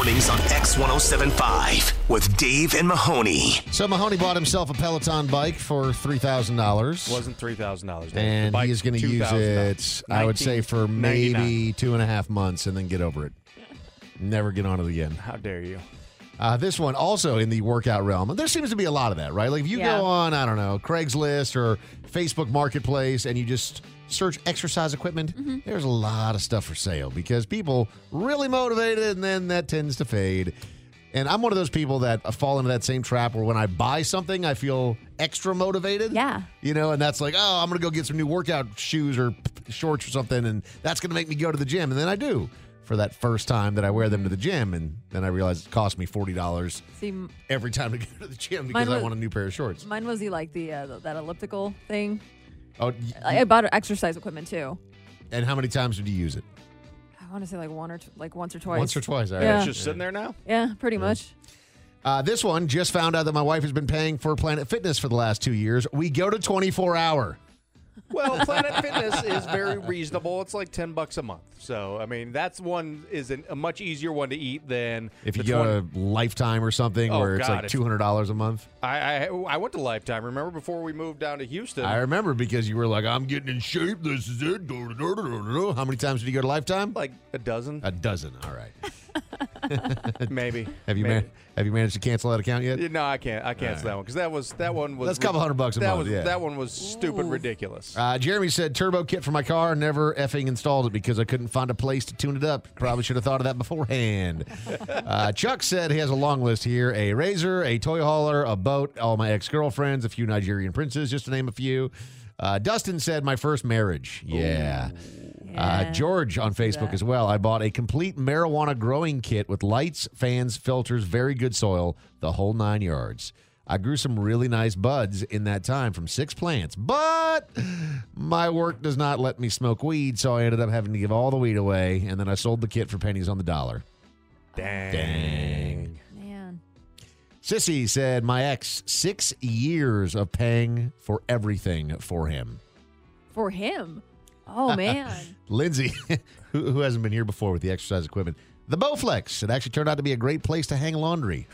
Mornings on X1075 with Dave and Mahoney. So Mahoney bought himself a Peloton bike for $3,000. Wasn't $3,000. And he is going to use it, I would say, for maybe 2.5 months and then get over it. Never get on it again. How dare you? This one also in the workout realm. There seems to be a lot of that, right? Like if you go on, I don't know, Craigslist or Facebook Marketplace and you just search exercise equipment, there's a lot of stuff for sale because people really motivated and then that tends to fade. And I'm one of those people that fall into that same trap where when I buy something, I feel extra motivated. Yeah. You know, and that's like, oh, I'm going to go get some new workout shoes or shorts or something, and that's going to make me go to the gym. And then I do for that first time that I wear them to the gym, and then I realize it cost me $40 every time to go to the gym because I want a new pair of shorts. Mine was like that elliptical thing. Oh, I bought exercise equipment too. And how many times did you use it? I want to say like once or twice. Once or twice, all right. Yeah. It's just sitting there now? Yeah, pretty much. This one, just found out that my wife has been paying for Planet Fitness for the last 2 years. We go to 24-hour. Well, Planet Fitness is very reasonable. It's like $10 a month. So, I mean, that's one is a much easier one to eat than If you go to Lifetime or something where it's like $200 a month. I went to Lifetime, remember, before we moved down to Houston. I remember because you were like, I'm getting in shape. This is it. How many times did you go to Lifetime? Like a dozen. A dozen. All right. Maybe. Have you managed to cancel that account yet? No, I can't. I cancel that one because that one was. That's a couple $100 a month. That one was stupid ridiculous. Jeremy said turbo kit for my car. Never effing installed it because I couldn't find a place to tune it up. Probably should have thought of that beforehand. Chuck said he has a long list here: a razor, a toy hauler, a boat, all my ex-girlfriends, a few Nigerian princes, just to name a few. Dustin said my first marriage. Yeah. George on Facebook as well. I bought a complete marijuana growing kit with lights, fans, filters, very good soil, the whole 9 yards. I grew some really nice buds in that time from 6 plants, but my work does not let me smoke weed, so I ended up having to give all the weed away, and then I sold the kit for pennies on the dollar. Dang. Man. Sissy said, my ex, 6 years of paying for everything for him. For him? Oh, man. Lindsay, who hasn't been here before with the exercise equipment, the Bowflex. It actually turned out to be a great place to hang laundry.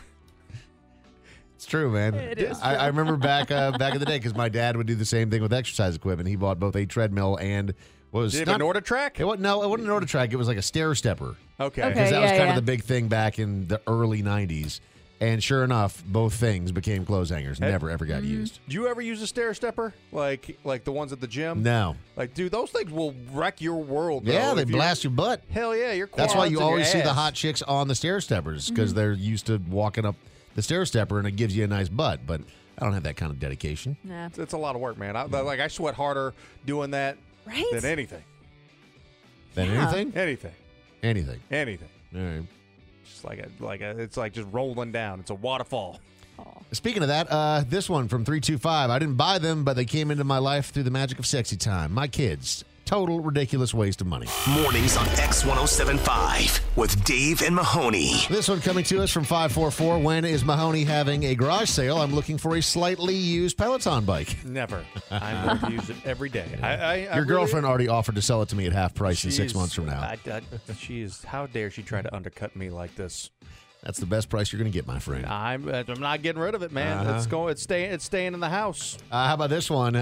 It's true, man. It is I remember back in the day because my dad would do the same thing with exercise equipment. He bought both a treadmill and was Did it have an order track? It wasn't an order track. It was like a stair stepper. Okay. Because that was kind of the big thing back in the early 90s. And sure enough, both things became clothes hangers. Never, ever got used. Do you ever use a stair stepper? Like the ones at the gym? No. Like, dude, those things will wreck your world. Yeah, though, they if blast your butt. Hell yeah, your quads. That's why you and your always see the ass. hot chicks on the stair steppers because they're used to walking up the stair stepper and it gives you a nice butt. But I don't have that kind of dedication. Nah. It's a lot of work, man. I sweat harder doing that than anything. Anything? Anything. Anything. Anything. All right. Just it's like just rolling down. It's a waterfall. Speaking of that, this one from 325. I didn't buy them, but they came into my life through the magic of sexy time. My kids. Total ridiculous waste of money. Mornings on X1075 with Dave and Mahoney. This one coming to us from 544. When is Mahoney having a garage sale? I'm looking for a slightly used Peloton bike. Never. I'm going to use it every day. Your girlfriend already offered to sell it to me at half price in 6 months from now. How dare she try to undercut me like this? That's the best price you're going to get, my friend. I'm not getting rid of it, man. It's staying in the house. How about this one?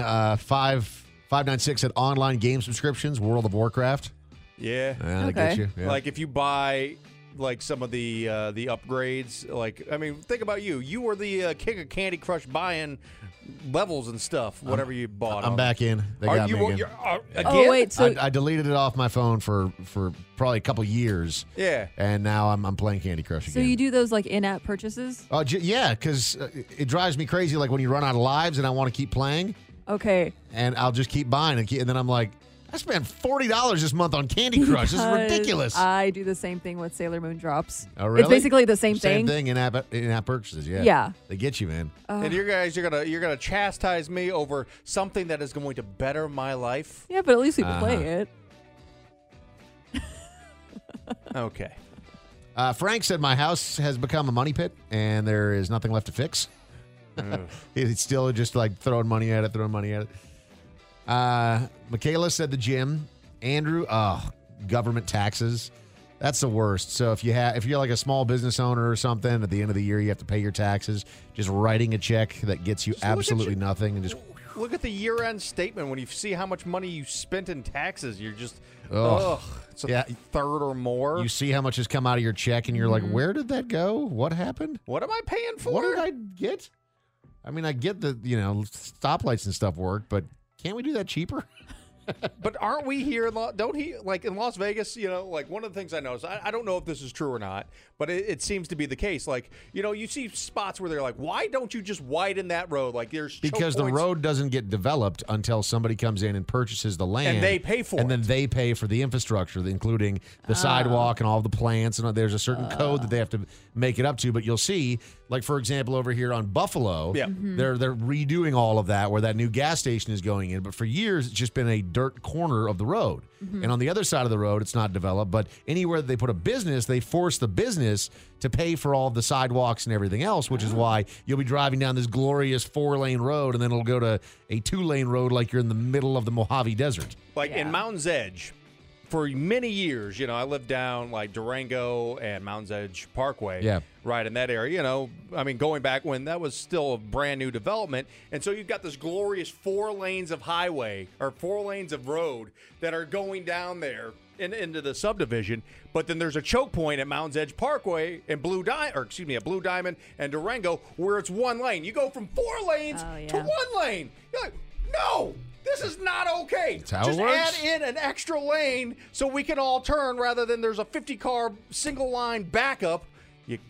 596 at online game subscriptions, World of Warcraft. Yeah. They get you. Yeah. Like if you buy like some of the upgrades, like I mean, think about you. You were the king of Candy Crush buying levels and stuff, whatever you bought. I'm back in. They got me again. Again? Oh, wait. So I deleted it off my phone for probably a couple years. Yeah. And now I'm playing Candy Crush again. So you do those like in-app purchases? Oh, yeah, because it drives me crazy. Like when you run out of lives and I want to keep playing. Okay. And I'll just keep buying and then I'm like, I spent $40 this month on Candy Crush. This is ridiculous. I do the same thing with Sailor Moon drops. Oh, really? It's basically the same thing. Same thing in-app purchases. Yeah. Yeah. They get you, man. And you guys, you're gonna chastise me over something that is going to better my life. Yeah, but at least we play it. Okay. Frank said my house has become a money pit and there is nothing left to fix. It's still just like throwing money at it. Michaela said the gym. Andrew, government taxes. That's the worst. So if you're like a small business owner or something, at the end of the year you have to pay your taxes. Just writing a check that gets you absolutely nothing, and just Look at the year-end statement. When you see how much money you spent in taxes, you're just, Ugh. it's a Yeah. third or more. you see how much has come out of your check, and you're like, where did that go? What happened? What am I paying for? What did I get? I mean, I get that stoplights and stuff work, but can't we do that cheaper? But aren't we here? Don't he like in Las Vegas? Like one of the things I noticed. I don't know if this is true or not, but it seems to be the case. Like you see spots where they're like, why don't you just widen that road? Like there's choke Because the points. road doesn't get developed until somebody comes in and purchases the land. And they pay for and it. then they pay for the infrastructure, including the sidewalk and all the plants. And there's a certain code that they have to make it up to. But you'll see, like, for example, over here on Buffalo, Yeah. they're redoing all of that where that new gas station is going in. But for years, it's just been a dirt corner of the road. And on the other side of the road, it's not developed. But anywhere that they put a business, they force the business to pay for all of the sidewalks and everything else, which is why you'll be driving down this glorious 4-lane road, and then it'll go to a 2-lane road like you're in the middle of the Mojave Desert. Like in Mountain's Edge, for many years, I lived down like Durango and Mountain's Edge Parkway. Yeah. Right in that area. Going back when that was still a brand new development. And so you've got this glorious 4 lanes of highway or 4 lanes of road that are going down there into the subdivision. But then there's a choke point at Mountain's Edge Parkway and Blue Diamond and Durango where it's 1 lane. You go from 4 lanes to 1 lane. You're like, no! This is not okay. That's how Just it works. add in an extra lane so we can all turn rather than there's a 50-car single line backup. You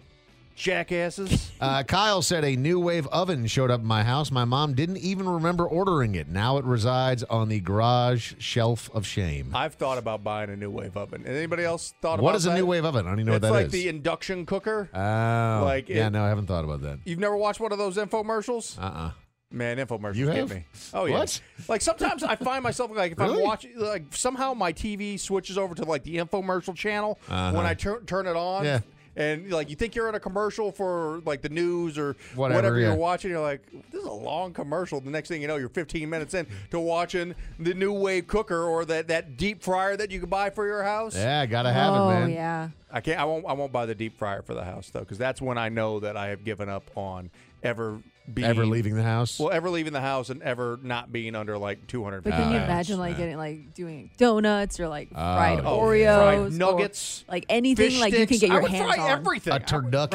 jackasses. Kyle said a new wave oven showed up in my house. My mom didn't even remember ordering it. Now it resides on the garage shelf of shame. I've thought about buying a new wave oven. Anybody else thought about What is that? a new wave oven? I don't even know It's what that like is. the induction cooker. Oh, like yeah, it- no, I haven't thought about that. You've never watched one of those infomercials? Uh-uh. Man, infomercials You get have? me. Oh yeah. What? Like sometimes I find myself like if Really? I'm watching, like somehow my TV switches over to like the infomercial channel when I turn it on. Yeah. And like you think you're in a commercial for like the news or Whatever, you're yeah. watching, you're like, this is a long commercial. The next thing you know, you're 15 minutes in to watching the new wave cooker or that deep fryer that you can buy for your house. Yeah, gotta have it, man. Yeah. I can't. I won't buy the deep fryer for the house though, because that's when I know that I have given up on ever Leaving the house? Well, ever leaving the house and ever not being under like 200 But pounds. can you Nice. imagine doing donuts or like fried Oh, Oreos, fried or, nuggets, like anything fish like you can sticks? get your I would hands fry on, everything. A turducken?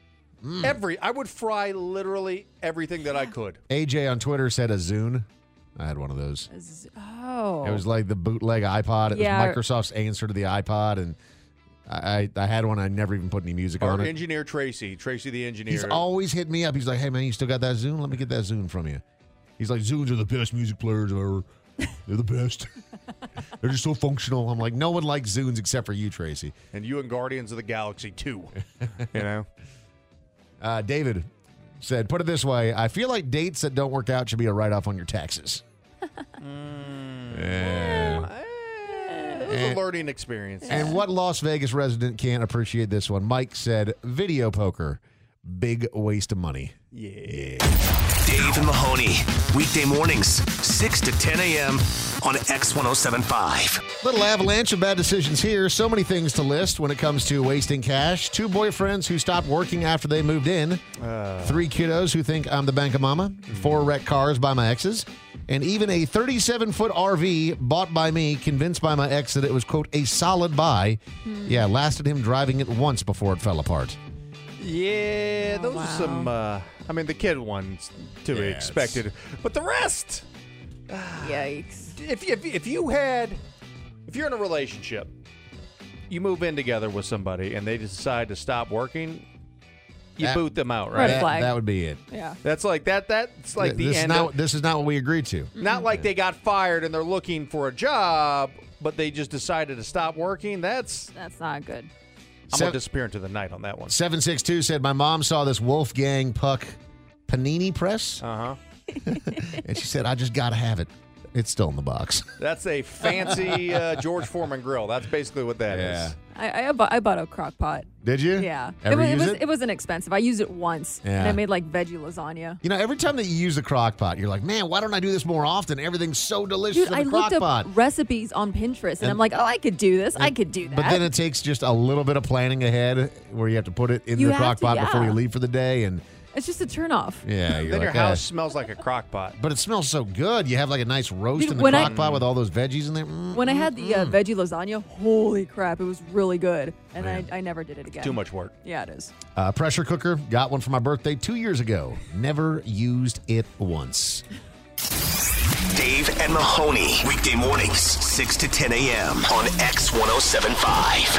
right? I would fry literally everything that I could. AJ on Twitter said a Zune. I had one of those. Oh, It was like the bootleg iPod. It Yeah. was Microsoft's answer to the iPod, and I had one. I never even put any music Our on it. engineer Tracy the engineer. He's always hit me up. He's like, "Hey man, you still got that Zune? Let me get that Zune from you." He's like, "Zunes are the best music players ever. They're the best. They're just so functional." I'm like, "No one likes Zunes except for you, Tracy." and you and Guardians of the Galaxy too. You know. David said, "Put it this way: I feel like dates that don't work out should be a write-off on your taxes." Yeah. It was a learning experience. And what Las Vegas resident can't appreciate this one? Mike said, "Video poker, big waste of money." Yeah. Dave and Mahoney. Weekday mornings, 6 to 10 a.m. on X1075. Little avalanche of bad decisions here. So many things to list when it comes to wasting cash. 2 boyfriends who stopped working after they moved in. 3 kiddos who think I'm the bank of mama. 4 wrecked cars by my exes. And even a 37-foot RV bought by me, convinced by my ex that it was, quote, a solid buy. Yeah, lasted him driving it once before it fell apart. Yeah, Oh, those wow. are some. The kid ones to be Yes. expected, but the rest. Yikes! If you're in a relationship, you move in together with somebody, and they decide to stop working, you That- boot them out, Red right? That, flag. that would be it. Yeah. That's like that. That's like the this end. this is not what we agreed to. Not like they got fired and they're looking for a job, but they just decided to stop working. That's Not good. I'm Sev- gonna disappear into the night on that one. 762 said, my mom saw this Wolfgang Puck panini press, Uh huh. and she said, I just got to have it. It's still in the box. That's a fancy George Foreman grill. That's basically what that is. I bought a crock pot. Did you? Yeah. Ever use it? It wasn't expensive. I used it once. Yeah. And I made like veggie lasagna. You know, every time that you use the crock pot, you're like, man, why don't I do this more often? Everything's so delicious Dude, in I the crock looked up pot. recipes on Pinterest and I'm like, oh, I could do this. I could do that. But then it takes just a little bit of planning ahead where you have to put it in You the have crock to, pot before yeah. you leave for the day. And it's just a turn off. yeah, you're Then like, your house smells like a crock pot. But it smells so good. You have like a nice roast Dude, in the when crock pot with all those veggies in there. When I had the veggie lasagna, holy crap, it was really good. And I never did it again. Too much work. Yeah, it is. Pressure cooker. Got one for my birthday 2 years ago. Never used it once. Dave and Mahoney. Weekday mornings, 6 to 10 a.m. on X1075.